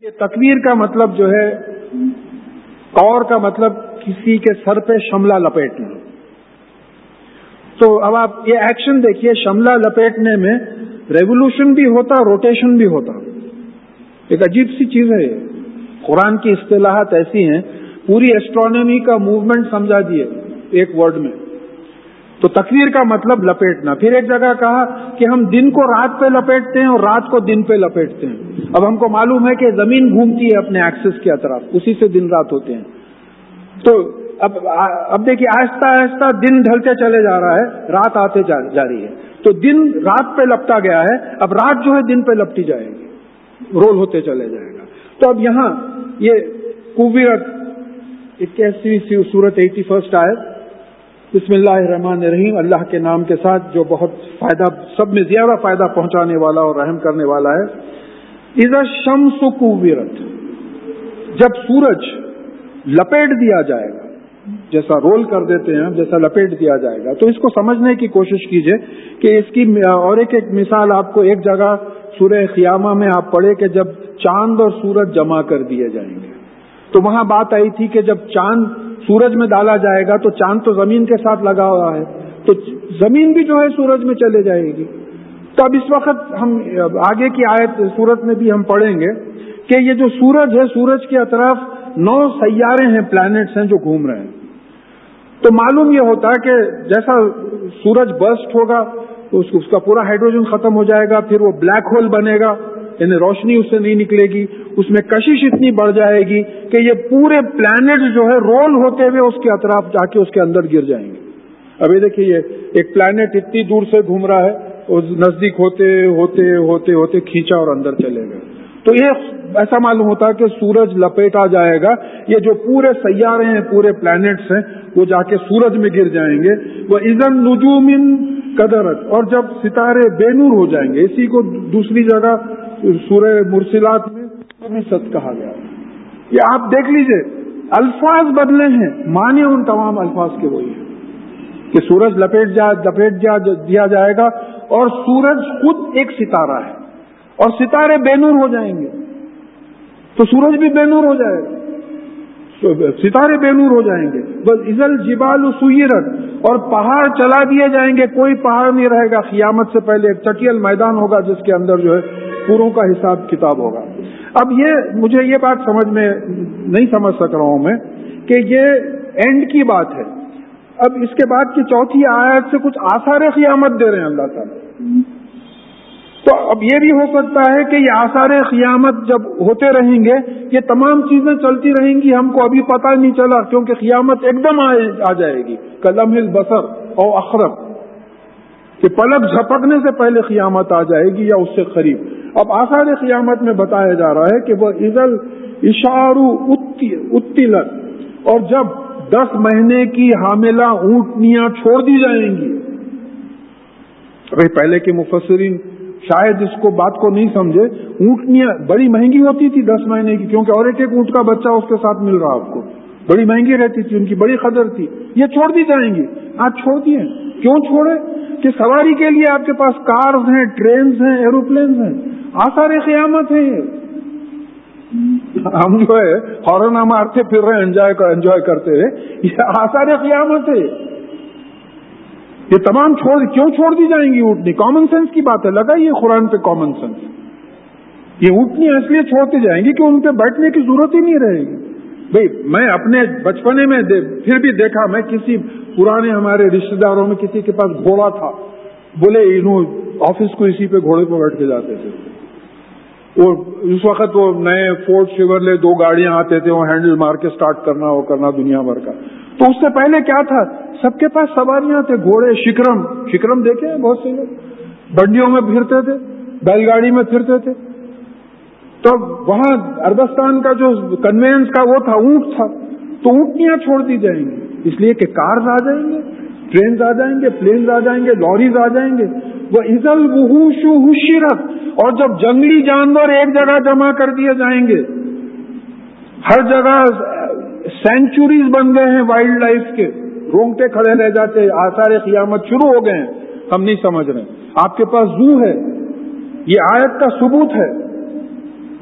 کہ تکویر کا مطلب جو ہے، قور کا مطلب کسی کے سر پہ شملہ لپیٹنا. تو اب آپ یہ ایکشن دیکھیے، شملہ لپیٹنے میں ریولوشن بھی ہوتا، روٹیشن بھی ہوتا. ایک عجیب سی چیز ہے. قرآن کی اصطلاحات ایسی ہیں، پوری ایسٹرونومی کا موومنٹ سمجھا دیے ایک ورڈ میں. تو تکویر کا مطلب لپیٹنا. پھر ایک جگہ کہا کہ ہم دن کو رات پہ لپیٹتے ہیں اور رات کو دن پہ لپیٹتے ہیں. اب ہم کو معلوم ہے کہ زمین گھومتی ہے اپنے ایکسس کے اطراف، اسی سے دن رات ہوتے ہیں. تو اب دیکھیے آہستہ آہستہ دن ڈھلتے چلے جا رہا ہے، رات آتے جا رہی ہے. تو دن رات پہ لپٹا گیا ہے، اب رات جو ہے دن پہ لپٹی جائے گی، رول ہوتے چلے جائے گا. تو اب یہاں یہ کوویرت 81 سورت 81 آیت، بسم اللہ الرحمن الرحیم، اللہ کے نام کے ساتھ جو بہت فائدہ، سب میں زیادہ فائدہ پہنچانے والا اور رحم کرنے والا ہے. اذا الشمس کوورت، جب سورج لپیٹ دیا جائے گا، جیسا رول کر دیتے ہیں جیسا لپیٹ دیا جائے گا. تو اس کو سمجھنے کی کوشش کیجئے کہ اس کی اور ایک مثال آپ کو ایک جگہ سورہ قیامہ میں آپ پڑھے کہ جب چاند اور سورج جمع کر دیے جائیں گے. تو وہاں بات آئی تھی کہ جب چاند سورج میں ڈالا جائے گا تو چاند تو زمین کے ساتھ لگا ہوا ہے، تو زمین بھی جو ہے سورج میں چلے جائے گی. تو اب اس وقت ہم آگے کی آیت سورت میں بھی ہم پڑھیں گے کہ یہ جو سورج ہے، سورج کے اطراف 9 سیارے ہیں، پلانٹس ہیں جو گھوم رہے ہیں. تو معلوم یہ ہوتا ہے کہ جیسا سورج برسٹ ہوگا تو اس کا پورا ہائیڈروجن ختم ہو جائے گا، پھر وہ بلیک ہول بنے گا، یعنی روشنی اس سے نہیں نکلے گی، اس میں کشش اتنی بڑھ جائے گی کہ یہ پورے پلانٹ جو ہے رول ہوتے ہوئے اس کے اطراف جا کے اس کے اندر گر جائیں گے. اب یہ دیکھیے، یہ ایک پلانٹ اتنی دور سے گھوم رہا ہے، اور نزدیک ہوتے ہوتے ہوتے ہوتے کھینچا اور اندر چلے گئے. تو یہ ایسا معلوم ہوتا ہے کہ سورج لپیٹا جائے گا، یہ جو پورے سیارے ہیں، پورے پلانٹس ہیں، وہ جا کے سورج میں گر جائیں گے. وہ اذا النجوم انکدرت، اور جب ستارے بے نور ہو جائیں گے. اسی کو دوسری جگہ سورہ مرسلات میں ست کہا گیا. یہ آپ دیکھ لیجئے، الفاظ بدلے ہیں، معنی ان تمام الفاظ کے وہی ہیں کہ سورج لپیٹ دیا جائے گا، اور سورج خود ایک ستارہ ہے، اور ستارے بے نور ہو جائیں گے تو سورج بھی بے نور ہو جائے گا، ستارے بے نور ہو جائیں گے. بس اذا الجبال سیرت، اور پہاڑ چلا دیے جائیں گے، کوئی پہاڑ نہیں رہے گا. قیامت سے پہلے ایک چٹیل میدان ہوگا جس کے اندر جو ہے پوروں کا حساب کتاب ہوگا. اب مجھے یہ بات سمجھ میں نہیں سمجھ سک رہا ہوں میں کہ یہ اینڈ کی بات ہے. اب اس کے بعد کی چوتھی آیت سے کچھ آثار قیامت دے رہے ہیں اللہ تعالیٰ. تو اب یہ بھی ہو سکتا ہے کہ یہ آثار قیامت جب ہوتے رہیں گے، یہ تمام چیزیں چلتی رہیں گی، ہم کو ابھی پتہ نہیں چلا، کیونکہ قیامت ایک دم آ جائے گی، کلمح البصر او اقرب، کہ پلک جھپکنے سے پہلے قیامت آ جائے گی یا اس سے قریب. اب آثار قیامت میں بتایا جا رہا ہے کہ وہ اذا الاشار اتلت، اور جب 10 مہینے کی حاملہ اونٹنیاں چھوڑ دی جائیں گی. پہلے کے مفسرین شاید اس کو بات کو نہیں سمجھے. اونٹنیاں بڑی مہنگی ہوتی تھی 10 مہینے کی، کیونکہ اور ایک اونٹ کا بچہ اس کے ساتھ مل رہا آپ کو، بڑی مہنگی رہتی تھی، ان کی بڑی قدر تھی. یہ چھوڑ دی جائیں گی. آج چھوڑ دیے. کیوں چھوڑے؟ کہ سواری کے لیے آپ کے پاس کارز ہیں، ٹرینز ہیں، ایروپلینز ہیں. آثار قیامت ہے یہ. ہم جو ہے ہارن مارتے پھر رہے انجوائے کرتے ہوئے، یہ آثار قیامت ہے. یہ تمام کیوں چھوڑ دی جائیں گی اونٹنی؟ کامن سینس کی بات ہے، لگا یہ قرآن پہ کامن سینس. یہ اونٹنی اس لیے چھوڑتی جائیں گی کہ ان پہ بیٹھنے کی ضرورت ہی نہیں رہے گی. بھئی میں اپنے بچپنے میں پھر بھی دیکھا، میں کسی پرانے ہمارے رشتہ داروں میں کسی کے پاس گھوڑا تھا، بولے آفس کو اسی پہ گھوڑے پہ بیٹھ کے جاتے تھے. وہ اس وقت وہ نئے فورڈ شیورلے 2 گاڑیاں آتے تھے، وہ ہینڈل مار کے سٹارٹ کرنا وہ کرنا دنیا بھر کا. تو اس سے پہلے کیا تھا؟ سب کے پاس سواریاں تھے، گھوڑے. شکرم دیکھے ہیں بہت سے لوگ بنڈیوں میں پھرتے تھے، بیل گاڑی میں پھرتے تھے. تو وہاں عربستان کا جو کنوینس کا وہ تھا، اونٹ تھا. تو اونٹنیاں چھوڑ دی جائیں گی، اس لیے کہ کارز آ جائیں گے، ٹرینز آ جائیں گے، پلینز آ جائیں گے، لوریز آ جائیں گے. وہ اذا الوحوش حشرت، اور جب جنگلی جانور ایک جگہ جمع کر دیے جائیں گے. ہر جگہ سینچوریز بن گئے ہیں وائلڈ لائف کے، رونگٹے کھڑے رہ جاتے. آثار قیامت شروع ہو گئے ہیں، ہم نہیں سمجھ رہے. آپ کے پاس زو ہے، یہ آیت کا ثبوت ہے.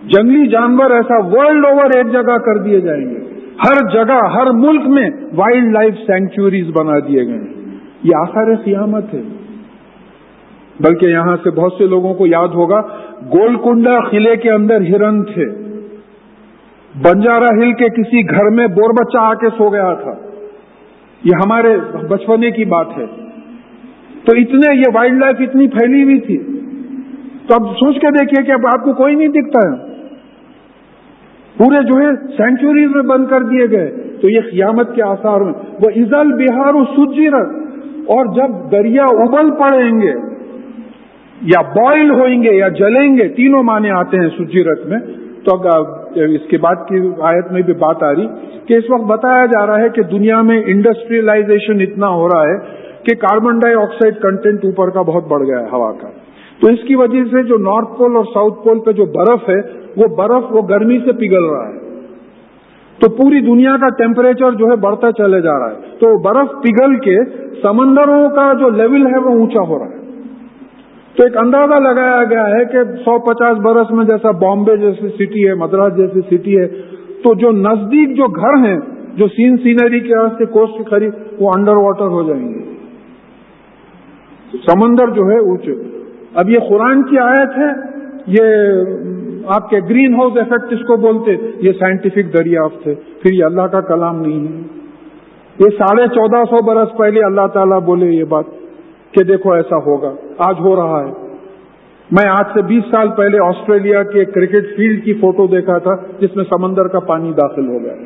جنگلی جانور ایسا ورلڈ اوور ایک جگہ کر دیے جائیں گے. ہر جگہ ہر ملک میں وائلڈ لائف سینکچوریز بنا دیے گئے ہیں. یہ آخر قیامت ہے. بلکہ یہاں سے بہت سے لوگوں کو یاد ہوگا گولکنڈا قلعے کے اندر ہرن تھے. بنجارا ہل کے کسی گھر میں بور بچہ آ کے سو گیا تھا. یہ ہمارے بچپنے کی بات ہے. تو اتنے یہ وائلڈ لائف اتنی پھیلی ہوئی تھی. تو اب سوچ کے دیکھیے کہ اب آپ کو کوئی نہیں دکھتا ہے. پورے جو ہے سینچوریز میں بند کر دیے گئے. تو یہ قیامت کے آثار میں وہ ازل بہار سجرت. اور جب دریا ابل پڑیں گے یا بوائل ہوئیں گے یا جلیں گے, تینوں معنی آتے ہیں سجرت میں. تو اس کے بعد کی آیت میں بھی بات آ رہی کہ اس وقت بتایا جا رہا ہے کہ دنیا میں انڈسٹریلائزیشن اتنا ہو رہا ہے کہ کاربن ڈائی آکسائڈ کنٹینٹ اوپر کا بہت بڑھ گیا ہے ہوا کا. تو اس کی وجہ سے جو نارتھ پول اور ساؤتھ پول پہ جو برف ہے وہ گرمی سے پگھل رہا ہے. تو پوری دنیا کا ٹیمپریچر جو ہے بڑھتا چلے جا رہا ہے. تو برف پگھل کے سمندروں کا جو لیول ہے وہ اونچا ہو رہا ہے. تو ایک اندازہ لگایا گیا ہے کہ 150 برس میں جیسا بامبے جیسی سٹی ہے, مدراس جیسی سٹی ہے, تو جو نزدیک جو گھر ہیں جو سینری کے راستے کوسٹ کے قریب وہ انڈر واٹر ہو جائیں گے. سمندر جو ہے اونچے. اب یہ قرآن کی آیت ہے, یہ آپ کے گرین ہاؤس ایفیکٹ اس کو بولتے, یہ سائنٹیفک دریافت ہے, پھر یہ اللہ کا کلام نہیں ہے. یہ 1450 برس پہلے اللہ تعالیٰ بولے یہ بات کہ دیکھو ایسا ہوگا. آج ہو رہا ہے. میں آج سے 20 سال پہلے آسٹریلیا کے کرکٹ فیلڈ کی فوٹو دیکھا تھا جس میں سمندر کا پانی داخل ہو گیا.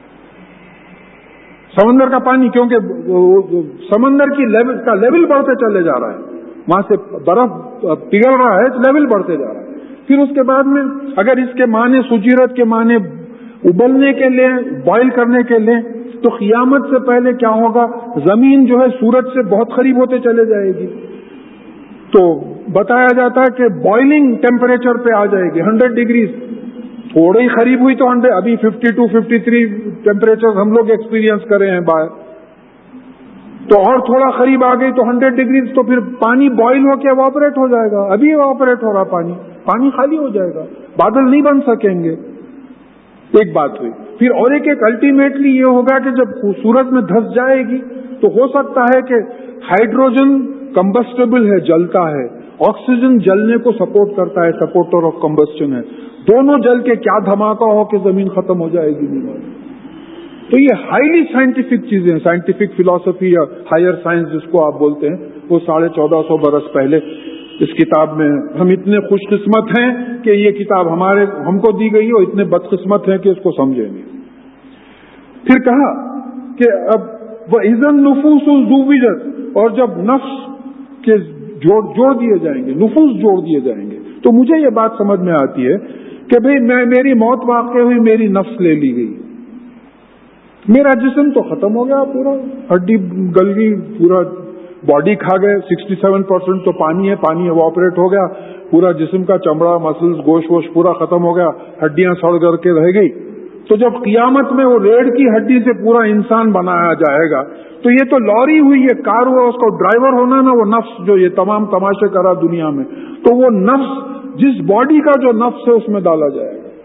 سمندر کا پانی, کیونکہ سمندر کی لیول بڑھتے چلے جا رہا ہے, وہاں سے برف پگھل رہا ہے, لیول بڑھتے جا رہا ہے. پھر اس کے بعد میں اگر اس کے معنی سجیرت کے معنی ابلنے کے لیں, بوائل کرنے کے لیں, تو قیامت سے پہلے کیا ہوگا, زمین جو ہے سورج سے بہت قریب ہوتے چلے جائے گی. تو بتایا جاتا ہے کہ بوائلنگ ٹیمپریچر پہ آ جائے گی 100 ڈگریز. تھوڑی ہی قریب ہوئی تو ابھی 52 53 ٹیمپریچر ہم لوگ ایکسپیرینس کرے ہیں باہر. تو اور تھوڑا قریب آ گئی تو 100 ڈگریز, تو پھر پانی بوائل ہو کے ایواپوریٹ ہو جائے گا. ابھی ایواپوریٹ ہو رہا پانی خالی ہو جائے گا, بادل نہیں بن سکیں گے. ایک بات ہوئی. پھر اور ایک الٹیمیٹلی یہ ہوگا کہ جب سورج میں دھس جائے گی تو ہو سکتا ہے کہ ہائیڈروجن کمبسٹیبل ہے, جلتا ہے, آکسیجن جلنے کو سپورٹ کرتا ہے, سپورٹر آف کمبسٹن ہے, دونوں جل کے کیا دھماکہ ہو کہ زمین ختم ہو جائے گی. تو یہ ہائیلی سائنٹیفک چیزیں ہیں. سائنٹیفک فلاسفی یا ہائر سائنس جس کو آپ بولتے ہیں, وہ 1450 برس پہلے اس کتاب میں. ہم اتنے خوش قسمت ہیں کہ یہ کتاب ہم کو دی گئی, اور اتنے بدقسمت ہیں کہ اس کو سمجھیں گے. پھر کہا کہ اب وَإِذَا النُّفُوسُ زُوِّجَتْ, اور جب نفس کے جوڑ دیے جائیں گے, نفوس جوڑ دیے جائیں گے, تو مجھے یہ بات سمجھ میں آتی ہے کہ بھئی میری موت واقع ہوئی, میری نفس لے لی گئی, میرا جسم تو ختم ہو گیا, پورا ہڈی گل گئی, پورا باڈی کھا گئے, 67% تو پانی ہے, پانی ایواپوریٹ ہو گیا, پورا جسم کا چمڑا مسلز گوشت ووشت پورا ختم ہو گیا, ہڈیاں سڑ کر کے رہ گئی. تو جب قیامت میں وہ ریڑھ کی ہڈی سے پورا انسان بنایا جائے گا, تو یہ تو لوری ہوئی, یہ کار ہوا, اس کو ڈرائیور ہونا نا, وہ نفس جو یہ تمام تماشے کرا دنیا میں, تو وہ نفس جس باڈی کا جو نفس ہے اس میں ڈالا جائے گا.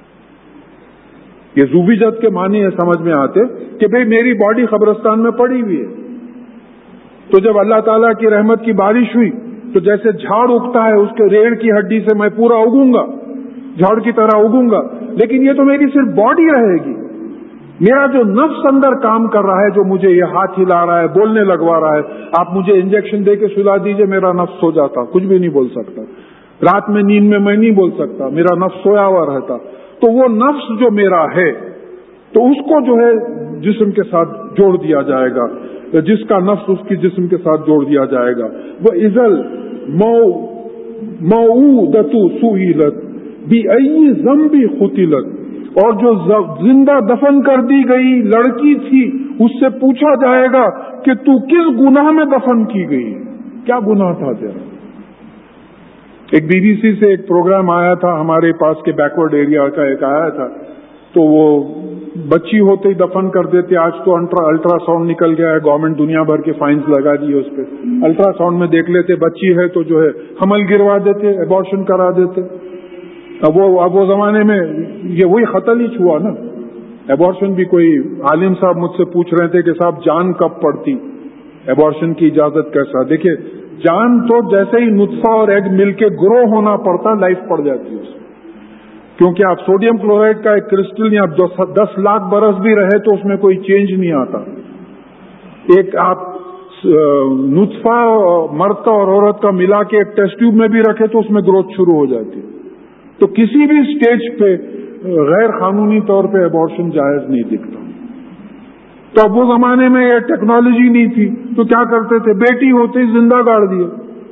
یہ زوبیجت کے معنی یہ سمجھ میں آتے کہ بھئی میری باڈی قبرستان میں پڑی ہوئی ہے. تو جب اللہ تعالیٰ کی رحمت کی بارش ہوئی تو جیسے جھاڑ اگتا ہے, اس کے ریڑھ کی ہڈی سے میں پورا اگوں گا, جھاڑ کی طرح اگوں گا, لیکن یہ تو میری صرف باڈی رہے گی. میرا جو نفس اندر کام کر رہا ہے, جو مجھے یہ ہاتھ ہلا رہا ہے, بولنے لگوا رہا ہے, آپ مجھے انجیکشن دے کے سلا دیجئے, میرا نفس سو جاتا, کچھ بھی نہیں بول سکتا. رات میں نیند میں نہیں بول سکتا, میرا نفس سویا ہوا رہتا. تو وہ نفس جو میرا ہے, تو اس کو جو ہے جسم کے ساتھ جوڑ دیا جائے گا, جس کا نفس اس کی جسم کے ساتھ جوڑ دیا جائے گا. وہ ازل موعودۃ سئلت بأی ذنب قتلت, اور جو زندہ دفن کر دی گئی لڑکی تھی اس سے پوچھا جائے گا کہ تو کس گناہ میں دفن کی گئی, کیا گناہ تھا تیرا. ایک BBC سے ایک پروگرام آیا تھا, ہمارے پاس کے بیکورڈ ایریا کا ایک آیا تھا, تو وہ بچی ہوتے ہی دفن کر دیتے. آج تو الٹرا ساؤنڈ نکل گیا ہے, گورنمنٹ دنیا بھر کے فائنز لگا دیے اس پہ. الٹرا ساؤنڈ میں دیکھ لیتے بچی ہے تو جو ہے حمل گروا دیتے, ایبارشن کرا دیتے. اب وہ زمانے میں یہ وہی قتل ہی چھوا نا. ایبارشن بھی کوئی عالم صاحب مجھ سے پوچھ رہے تھے کہ صاحب جان کب پڑتی, ایبارشن کی اجازت کیسا. دیکھیے جان تو جیسے ہی نطفہ اور ایگ مل کے گرو ہونا پڑتا لائف پڑ جاتی ہے اس میں, کیونکہ آپ سوڈیم کلورائڈ کا ایک کرسٹل یا 10 لاکھ برس بھی رہے تو اس میں کوئی چینج نہیں آتا. ایک آپ نطفہ مرد کا اور عورت کا ملا کے ایک ٹیسٹ ٹیوب میں بھی رکھے تو اس میں گروتھ شروع ہو جاتی ہے. تو کسی بھی سٹیج پہ غیر قانونی طور پہ ایبارشن جائز نہیں دکھتا. تو اب وہ زمانے میں یہ ٹیکنالوجی نہیں تھی تو کیا کرتے تھے, بیٹی ہوتے ہی زندہ گاڑ دیے.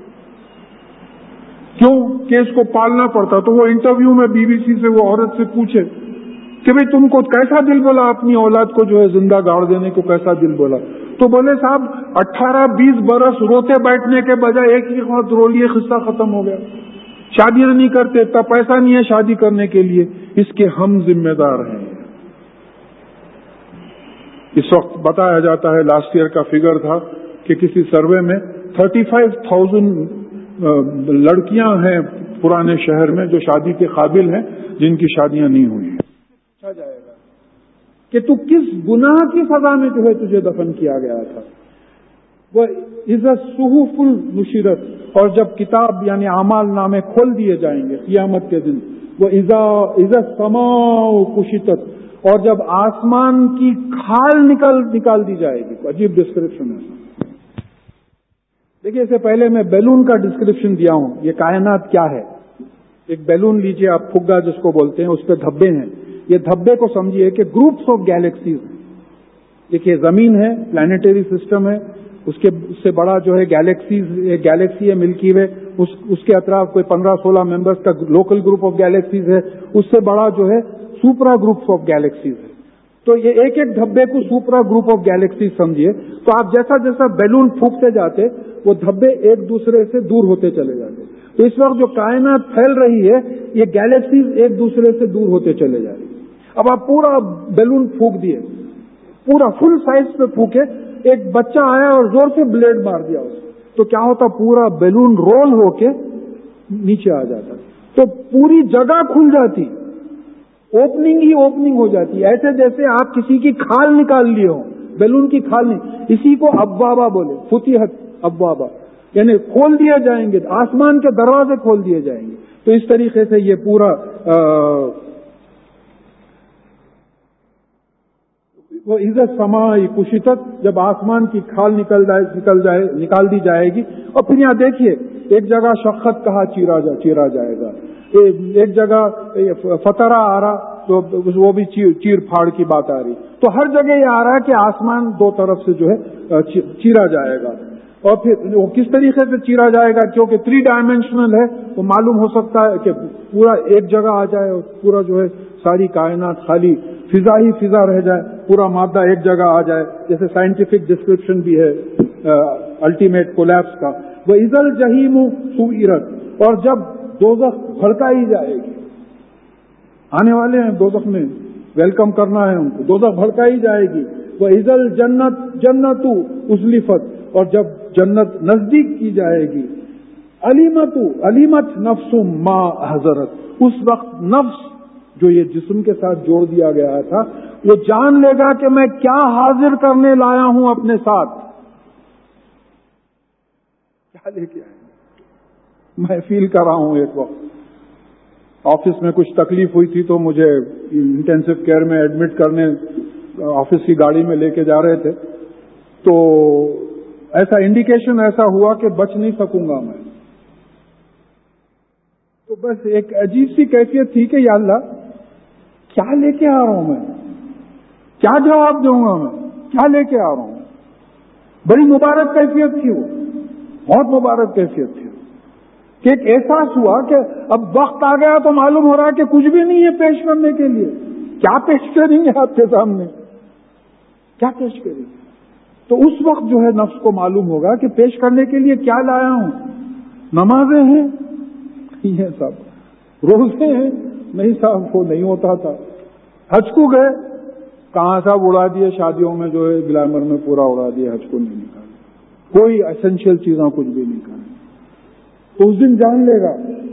کیوں کہ اس کو پالنا پڑتا. تو وہ انٹرویو میں BBC سے وہ عورت سے پوچھے کہ بھئی تم کو کیسا دل بولا اپنی اولاد کو جو ہے زندہ گاڑ دینے کو, کیسا دل بولا؟ تو بولے صاحب 18-20 برس روتے بیٹھنے کے بجائے ایک ہی وقت رو لیے, قصہ ختم ہو گیا. شادی نہیں کرتے, اتنا پیسہ نہیں ہے شادی کرنے کے لیے, اس کے ہم ذمہ دار ہیں. اس وقت بتایا جاتا ہے, لاسٹ ایئر کا فگر تھا کہ کسی سروے میں 35,000 لڑکیاں ہیں پرانے شہر میں جو شادی کے قابل ہیں, جن کی شادیاں نہیں ہوئی ہیں. پوچھا جائے گا کہ تو کس گناہ کی سزا میں جو ہے تجھے دفن کیا گیا تھا. وہ عزت صحف النشرت, اور جب کتاب یعنی اعمال نامے کھول دیے جائیں گے قیامت کے دن, وہ عزت سماء کشتت, اور جب آسمان کی کھال نکال دی جائے گی. عجیب ڈسکرپشن ہے. دیکھیے اس سے پہلے میں بیلون کا ڈسکرپشن دیا ہوں. یہ کائنات کیا ہے؟ ایک بیلون لیجئے آپ, پھگا جس کو بولتے ہیں, اس پہ دھبے ہیں. یہ دھبے کو سمجھیے کہ گروپس آف گیلیکسیز ہیں. دیکھیے زمین ہے, پلانیٹری سسٹم ہے, اس سے بڑا جو ہے گیلیکسی ہے ملکی وے, اس کے اطراف کوئی 15-16 ممبرس کا لوکل گروپ آف گیلیکسیز ہے. اس سے بڑا جو ہے سپرا گروپس آف گیلیکسیز ہے. تو یہ ایک ایک دھبے کو سپرا گروپ آف گیلیکسیز سمجھیے. تو آپ جیسا جیسا بیلون پھونکتے جاتے وہ دھبے ایک دوسرے سے دور ہوتے چلے جاتے. تو اس وقت جو کائنات پھیل رہی ہے یہ گیلیکسیز ایک دوسرے سے دور ہوتے چلے جا رہی. اب آپ پورا بیلون پھونک دیے, پورا فل سائز پہ پھونکے, ایک بچہ آیا اور زور سے بلیڈ مار دیا اس تو کیا ہوتا, پورا بیلون رول ہو کے نیچے آ جاتا. تو پوری جگہ کھل جاتی, اوپننگ ہی اوپننگ ہو جاتی, ایسے جیسے آپ کسی کی کھال نکال لیے ہو, بیلون کی کھال نہیں. اسی کو ابوابا بولے, فتحت ابوابا, یعنی کھول دیے جائیں گے, آسمان کے دروازے کھول دیے جائیں گے. تو اس طریقے سے یہ پورا وہ عزت سمائی کشتت, جب آسمان کی کھال نکال دی جائے گی. اور پھر یہاں دیکھیے ایک جگہ شخت کہا چیرا جائے گا, ایک جگہ فترا آ رہا تو وہ بھی چیر پھاڑ کی بات آ رہی. تو ہر جگہ یہ آ رہا ہے کہ آسمان دو طرف سے جو ہے چیرا جائے گا. اور پھر وہ کس طریقے سے چیرا جائے گا, کیونکہ 3 ڈائمینشنل ہے, تو معلوم ہو سکتا ہے کہ پورا ایک جگہ آ جائے اور پورا جو ہے ساری کائنات خالی فضا ہی فضا رہ جائے, پورا مادہ ایک جگہ آ جائے. جیسے سائنٹیفک ڈسکرپشن بھی ہے الٹیمیٹ کولیپس کا. وہ ازل جہیم سوئرت, اور جب دوزخ بھڑکائی جائے گی, آنے والے ہیں دوزخ میں, ویلکم کرنا ہے ان کو, دوزخ بھڑکائی جائے گی. وہ ازل جنت ازلفت, اور جب جنت نزدیک کی جائے گی. علیمت نفس ما حضرت, اس وقت نفس جو یہ جسم کے ساتھ جوڑ دیا گیا تھا وہ جان لے گا کہ میں کیا حاضر کرنے لایا ہوں اپنے ساتھ, کیا لے کے آیا. میں فیل کر رہا ہوں, ایک وقت آفس میں کچھ تکلیف ہوئی تھی تو مجھے انٹینسو کیئر میں ایڈمٹ کرنے آفس کی گاڑی میں لے کے جا رہے تھے, تو ایسا انڈیکیشن ایسا ہوا کہ بچ نہیں سکوں گا میں. تو بس ایک عجیب سی کیفیت تھی کہ یا اللہ کیا لے کے آ رہا ہوں میں, کیا جواب دوں گا میں, کیا لے کے آ رہا ہوں. بڑی مبارک کیفیت تھی وہ, بہت مبارک کیفیت تھی کہ ایک احساس ہوا کہ اب وقت آ گیا تو معلوم ہو رہا ہے کہ کچھ بھی نہیں ہے پیش کرنے کے لیے. کیا پیش کریں گے آپ کے سامنے, کیا پیش کریں گے. تو اس وقت جو ہے نفس کو معلوم ہوگا کہ پیش کرنے کے لیے کیا لایا ہوں. نمازیں ہیں, یہ سب روزے ہیں, نہیں صاحب وہ نہیں ہوتا تھا. حج کو گئے, کہاں صاحب اڑا دیے, شادیوں میں جو ہے گلیمر میں پورا اڑا دیا, حج کو نہیں نکالا, کوئی ایسنشیل چیزاں کچھ بھی نہیں کریں. تو اس دن جان لے گا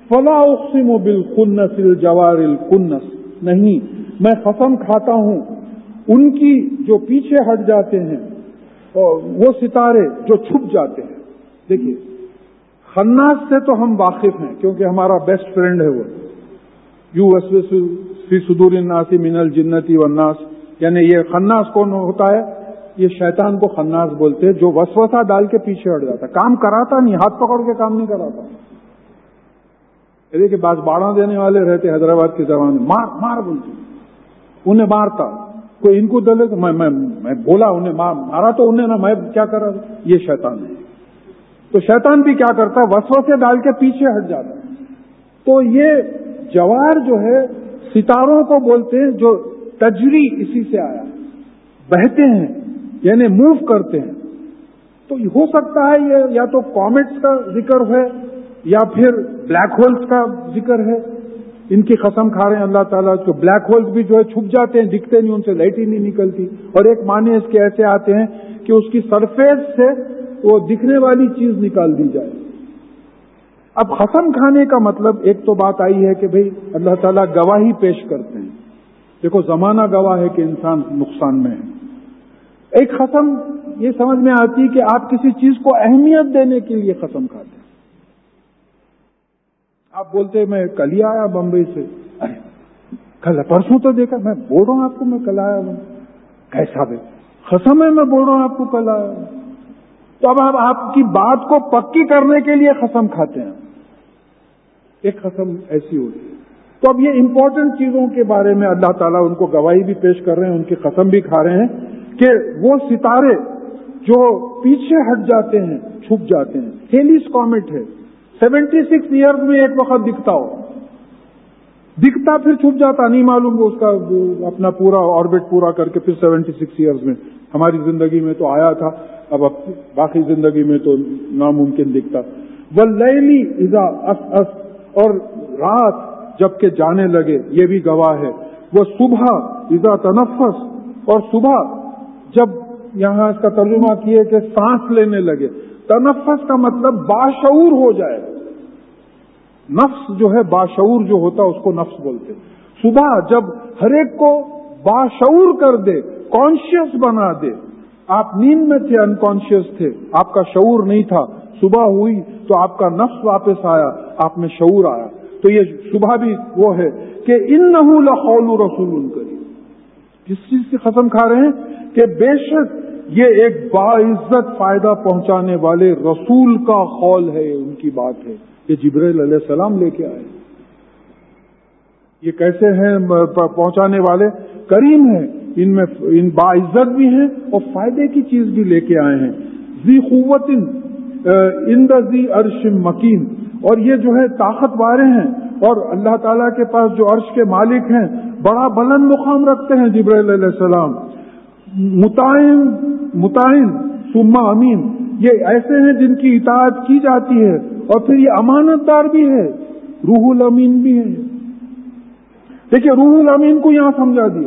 فلا اقسم بالخنس الجوار الکنس، نہیں میں قسم کھاتا ہوں ان کی جو پیچھے ہٹ جاتے ہیں، وہ ستارے جو چھپ جاتے ہیں. دیکھیے خناس سے تو ہم واقف ہیں کیونکہ ہمارا بیسٹ فرینڈ ہے وہ. یوسوس فی صدور الناس من الجنۃ والناس، یعنی یہ خناس کون ہوتا ہے؟ یہ شیطان کو خناس بولتے ہیں، جو وسوسہ ڈال کے پیچھے ہٹ جاتا ہے. کام کراتا نہیں، ہاتھ پکڑ کے کام نہیں کراتا. دیکھیے بعض باڑا دینے والے رہتے حیدرآباد کے زمانے میں، مار مار بولتے، انہیں مارتا کوئی، ان کو دلے تو میں بولا انہیں مارا تو انہیں نہ، میں کیا کرا. یہ شیطان ہے. تو شیطان بھی کیا کرتا ہے؟ وسوسے ڈال کے پیچھے ہٹ جاتا ہے. تو یہ جوار جو ہے ستاروں کو بولتے ہیں، جو تجری اسی سے آیا، بہتے ہیں یعنی موو کرتے ہیں. تو ہو سکتا ہے یہ یا تو کامٹس کا ذکر ہے یا پھر بلیک ہولز کا ذکر ہے. ان کی قسم کھا رہے ہیں اللہ تعالیٰ. جو بلیک ہولز بھی جو ہے چھپ جاتے ہیں، دکھتے نہیں، ان سے لائٹ ہی نہیں نکلتی. اور ایک معنی اس کے ایسے آتے ہیں کہ اس کی سرفیس سے وہ دکھنے والی چیز نکال دی جائے. اب قسم کھانے کا مطلب ایک تو بات آئی ہے کہ بھئی اللہ تعالیٰ گواہی پیش کرتے ہیں. دیکھو زمانہ گواہ ہے کہ انسان نقصان میں ہے. ایک قسم یہ سمجھ میں آتی کہ آپ کسی چیز کو اہمیت دینے کے لیے قسم کھاتے ہیں. آپ بولتے میں کل ہی آیا بمبئی سے، کل پرسوں تو دیکھا، میں بول رہا ہوں آپ کو میں کل آیا ہوں. کیسا بھائی قسم ہے میں بول رہا ہوں آپ کو کل آیا ہوں. تو اب آپ کی بات کو پکی کرنے کے لیے قسم کھاتے ہیں. ایک قسم ایسی ہوتی ہے. تو اب یہ امپورٹنٹ چیزوں کے بارے میں اللہ تعالیٰ ان کو گواہی بھی پیش کر رہے ہیں، ان کی قسم بھی کھا رہے ہیں کہ وہ ستارے جو پیچھے ہٹ جاتے ہیں، چھپ جاتے ہیں. ہیلیس کامٹ ہے، 76 ایئرز میں ایک وقت دکھتا ہو، دکھتا پھر چھپ جاتا، نہیں معلوم وہ اس کا اپنا پورا آربٹ پورا کر کے پھر 76 ایئرز میں. ہماری زندگی میں تو آیا تھا، اب باقی زندگی میں تو ناممکن دکھتا. واللیل اذا عسعس، اور رات جب کہ جانے لگے، یہ بھی گواہ ہے. وہ صبح اذا تنفس، اور صبح جب، یہاں اس کا ترجمہ کیے کہ سانس لینے لگے. تنفس کا مطلب باشعور ہو جائے. نفس جو ہے باشعور جو ہوتا اس کو نفس بولتے. صبح جب ہر ایک کو باشعور کر دے، کانشیس بنا دے. آپ نیند میں تھے، انکانشیس تھے، آپ کا شعور نہیں تھا. صبح ہوئی تو آپ کا نفس واپس آیا، آپ میں شعور آیا. تو یہ صبح بھی وہ ہے کہ انہ لقول رسول کریم. کس چیز کی قسم کھا رہے ہیں؟ کہ بے شک یہ ایک باعزت فائدہ پہنچانے والے رسول کا قول ہے، ان کی بات ہے. یہ جبرائیل علیہ السلام لے کے آئے. یہ کیسے ہیں پہنچانے والے؟ کریم ہیں، ان باعزت بھی ہیں اور فائدے کی چیز بھی لے کے آئے ہیں. ذی قوت عند ذی عرش مکین، اور یہ جو ہے طاقت والے ہیں، اور اللہ تعالیٰ کے پاس جو عرش کے مالک ہیں بڑا بلند مقام رکھتے ہیں جبرائیل علیہ السلام. مطاعن ثم امین، یہ ایسے ہیں جن کی اطاعت کی جاتی ہے، اور پھر یہ امانت دار بھی ہے، روح الامین بھی ہے. دیکھیے روح الامین کو یہاں سمجھا دیا،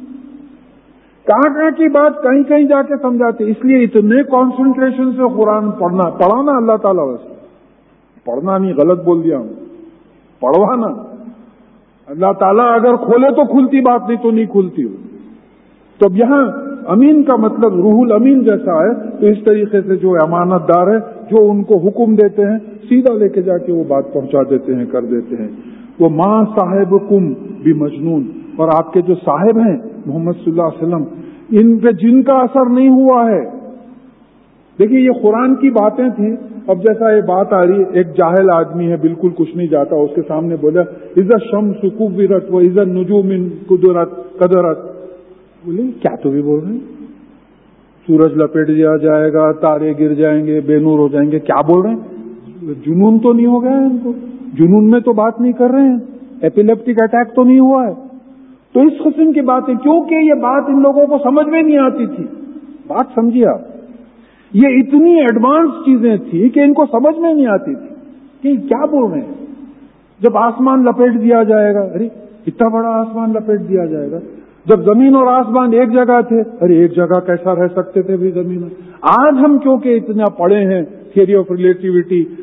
کہاں کی بات کہیں کہیں جا کے سمجھاتے. اس لیے اتنے کانسنٹریشن سے قرآن پڑھانا اللہ تعالیٰ ویسے پڑھنا نہیں، غلط بول دیا ہوں، پڑھوانا. اللہ تعالیٰ اگر کھولے تو کھلتی بات، نہیں تو نہیں کھلتی. تو اب یہاں امین کا مطلب روح الامین جیسا ہے. تو اس طریقے سے جو امانت دار ہے، جو ان کو حکم دیتے ہیں سیدھا لے کے جا کے وہ بات پہنچا دیتے ہیں، کر دیتے ہیں. وہ ماں صاحبکم بمجنون، اور آپ کے جو صاحب ہیں محمد صلی اللہ علیہ وسلم، ان پہ جن کا اثر نہیں ہوا ہے. دیکھیے یہ قرآن کی باتیں تھیں. اب جیسا یہ بات آ رہی ہے، ایک جاہل آدمی ہے، بالکل کچھ نہیں جاتا، اس کے سامنے بولا اذا الشمس کورت واذا النجوم قدرت. بولے کیا تو بھی بول رہے ہیں؟ سورج لپیٹ دیا جائے گا، تارے گر جائیں گے، بے نور ہو جائیں گے، کیا بول رہے ہیں؟ جنون تو نہیں ہو گیا ہے ان کو؟ جنون میں تو بات نہیں کر رہے ہیں، ایپیلیپٹک اٹیک تو نہیں ہوا ہے. تو اس قسم کی باتیں، کیونکہ یہ بات ان لوگوں کو سمجھ میں نہیں آتی تھی. بات سمجھیے آپ، یہ اتنی ایڈوانس چیزیں تھیں کہ ان کو سمجھ میں نہیں آتی تھی کہ کیا بول رہے ہیں. جب آسمان لپیٹ دیا جائے گا، ارے اتنا بڑا آسمان لپیٹ دیا جائے گا. جب زمین اور آسمان ایک جگہ تھے، ارے ایک جگہ کیسا رہ سکتے تھے بھی زمین. آج ہم کیونکہ اتنا پڑھے ہیں تھیوری آف ریلیٹیوٹی،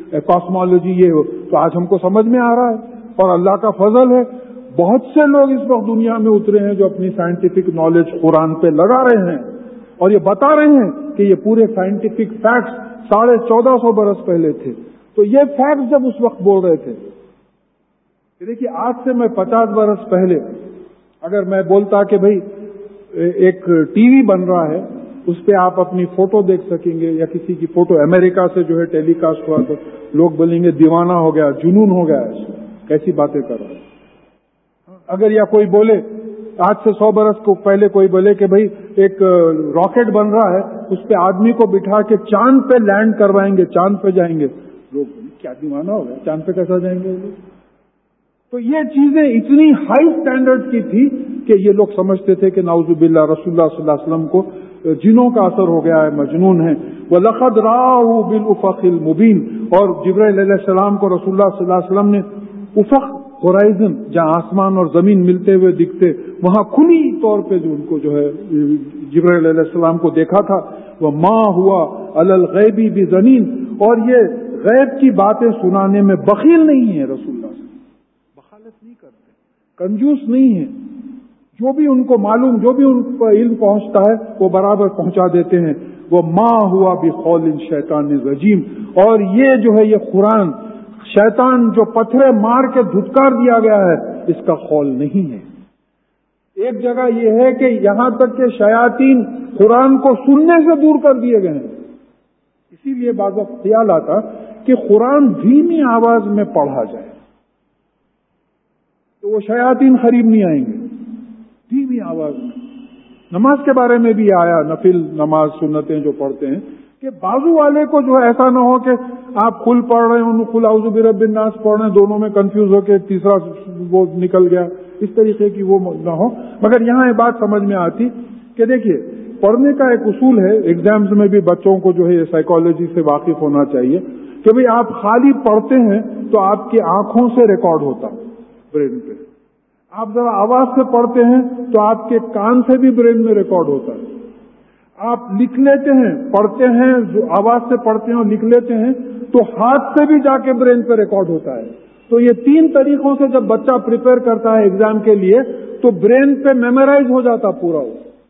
کاسمولوجی یہ ہو، تو آج ہم کو سمجھ میں آ رہا ہے اور اللہ کا فضل ہے بہت سے لوگ اس وقت دنیا میں اترے ہیں جو اپنی سائنٹیفک نالج قرآن پہ لگا رہے ہیں اور یہ بتا رہے ہیں کہ یہ پورے سائنٹیفک فیکٹس 1450 برس پہلے تھے. تو یہ فیکٹس جب اس وقت بول رہے تھے، دیکھیے آج سے میں 50 برس پہلے اگر میں بولتا کہ بھائی ایک ٹی وی بن رہا ہے اس پہ آپ اپنی فوٹو دیکھ سکیں گے، یا کسی کی فوٹو امریکہ سے جو ہے ٹیلی کاسٹ ہوا تو لوگ بولیں گے دیوانہ ہو گیا، جنون ہو گیا، کیسی باتیں کر رہا ہے. اگر یا کوئی بولے آج سے 100 برس کو پہلے کوئی بولے کہ بھائی ایک راکٹ بن رہا ہے اس پہ آدمی کو بٹھا کے چاند پہ لینڈ کروائیں گے، چاند پہ جائیں گے، لوگ کیا دیوانہ ہو گیا، چاند پہ کیسا جائیں گے لوگ. تو یہ چیزیں اتنی ہائی سٹینڈرڈ کی تھی کہ یہ لوگ سمجھتے تھے کہ نعوذ باللہ رسول اللہ صلی اللہ علیہ وسلم کو جنوں کا اثر ہو گیا ہے، مجنون ہے. وَلَقَدْ رَآهُ بِالْأُفَقِ الْمُبِينِ، اور جبرائیل علیہ السلام کو رسول اللہ صلی اللہ علیہ وسلم نے افق، ہورائزن، جہاں آسمان اور زمین ملتے ہوئے دکھتے، وہاں کھلی طور پہ جو ان کو جو ہے جبرائیل علیہ السلام کو دیکھا تھا. وَمَا هُوَ عَلَى الْغَيْبِ بِضَنِينٍ، اور یہ غیب کی باتیں سنانے میں بخیل نہیں ہے رسول اللہ، بخالت نہیں کرتے، کنجوس نہیں ہے. جو بھی ان کو معلوم، جو بھی ان کو علم پہنچتا ہے وہ برابر پہنچا دیتے ہیں. وہ ما ہوا بقول شیطان رجیم، اور یہ جو ہے یہ قرآن شیطان جو پتھرے مار کے دھتکار دیا گیا ہے اس کا قول نہیں ہے. ایک جگہ یہ ہے کہ یہاں تک کہ شیاطین قرآن کو سننے سے دور کر دیے گئے ہیں. اسی لیے بعض وقت خیال آتا کہ قرآن دھیمی آواز میں پڑھا جائے تو وہ شیاطین قریب نہیں آئیں گے. دھیمی آواز میں نماز کے بارے میں بھی آیا، نفل نماز سنتیں جو پڑھتے ہیں کہ بازو والے کو جو ایسا نہ ہو کہ آپ قل پڑھ رہے ہیں، قل اعوذ برب الناس پڑھ رہے ہیں، دونوں میں کنفیوز ہو کے تیسرا وہ نکل گیا، اس طریقے کی وہ نہ ہو. مگر یہاں یہ بات سمجھ میں آتی کہ دیکھیے پڑھنے کا ایک اصول ہے، ایگزامز میں بھی بچوں کو جو ہے یہ سائیکالوجی سے واقف ہونا چاہیے کہ بھئی آپ خالی پڑھتے ہیں تو آپ کی آنکھوں سے ریکارڈ ہوتا برین پہ، آپ ذرا آواز سے پڑھتے ہیں تو آپ کے کان سے بھی برین میں ریکارڈ ہوتا ہے. آپ لکھ لیتے ہیں، پڑھتے ہیں، آواز سے پڑھتے ہیں اور لکھ لیتے ہیں تو ہاتھ سے بھی جا کے برین پہ ریکارڈ ہوتا ہے. تو یہ 3 طریقوں سے جب بچہ پریپیئر کرتا ہے ایگزام کے لیے تو برین پہ میمورائز ہو جاتا پورا.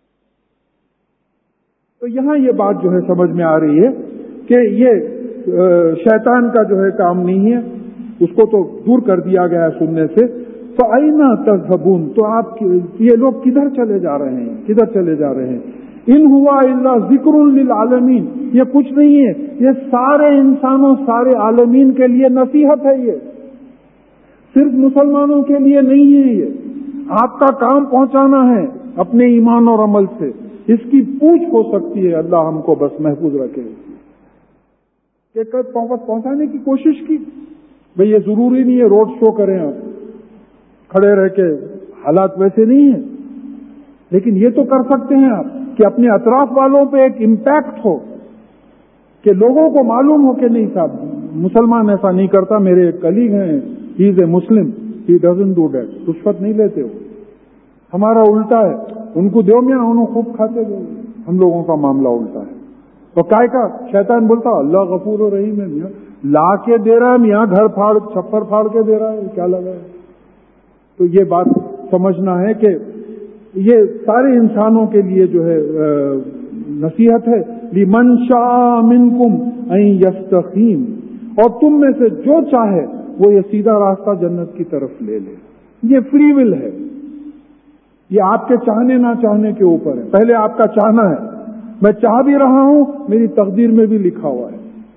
تو یہاں یہ بات جو ہے سمجھ میں آ رہی ہے کہ یہ شیطان کا جو ہے کام نہیں ہے، اس کو تو دور کر دیا گیا ہے سننے سے. فَأَيْنَ تَذْهَبُونَ، تو آپ یہ لوگ کدھر چلے جا رہے ہیں، کدھر چلے جا رہے ہیں. ان ہوا الا ذکر للعالمین، یہ کچھ نہیں ہے، یہ سارے انسانوں، سارے عالمین کے لیے نصیحت ہے. یہ صرف مسلمانوں کے لیے نہیں ہے. یہ آپ کا کام پہنچانا ہے اپنے ایمان اور عمل سے. اس کی پوچھ ہو سکتی ہے، اللہ ہم کو بس محفوظ رکھے کہ پہنچانے کی کوشش کی. بھئی یہ ضروری نہیں ہے روڈ شو کریں آپ کھڑے رہ کے، حالات ویسے نہیں ہیں، لیکن یہ تو کر سکتے ہیں آپ کہ اپنے اطراف والوں پہ ایک امپیکٹ ہو کہ لوگوں کو معلوم ہو کہ نہیں صاحب مسلمان ایسا نہیں کرتا. میرے ایک کلیگ ہیں، he is a Muslim, he doesn't do that, رشوت نہیں لیتے ہو. ہمارا الٹا ہے، ان کو دیو میاں انہوں خوب کھاتے گئے، ہم لوگوں کا معاملہ الٹا ہے. تو کائے کا شیطان بولتا اللہ غفور و رحیم ہے، میاں لا کے دے رہا ہے، میاں گھر پھاڑ چھپر پھاڑ کے دے رہا ہے، کیا لگا ہے. تو یہ بات سمجھنا ہے کہ یہ سارے انسانوں کے لیے جو ہے نصیحت ہے. لمن شاء منکم ان یستقیم، اور تم میں سے جو چاہے وہ یہ سیدھا راستہ جنت کی طرف لے لے. یہ فری ول ہے، یہ آپ کے چاہنے نہ چاہنے کے اوپر ہے. پہلے آپ کا چاہنا ہے، میں چاہ بھی رہا ہوں، میری تقدیر میں بھی لکھا ہوا ہے،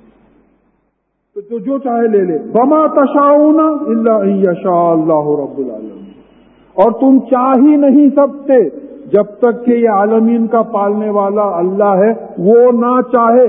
تو جو چاہے لے لے. وما تشاؤون الا ان یشاء اللہ رب العالمین، اور تم چاہ ہی نہیں سکتے جب تک کہ یہ عالمین کا پالنے والا اللہ ہے وہ نہ چاہے.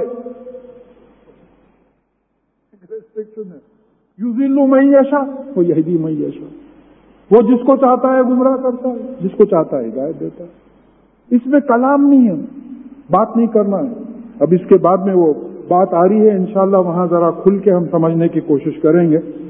یضل من یشاء ویہدی من یشاء، وہ جس کو چاہتا ہے گمراہ کرتا ہے، جس کو چاہتا ہے ہدایت دیتا ہے. اس میں کلام نہیں ہے، بات نہیں کرنا ہے. اب اس کے بعد میں وہ بات آ رہی ہے انشاءاللہ، وہاں ذرا کھل کے ہم سمجھنے کی کوشش کریں گے.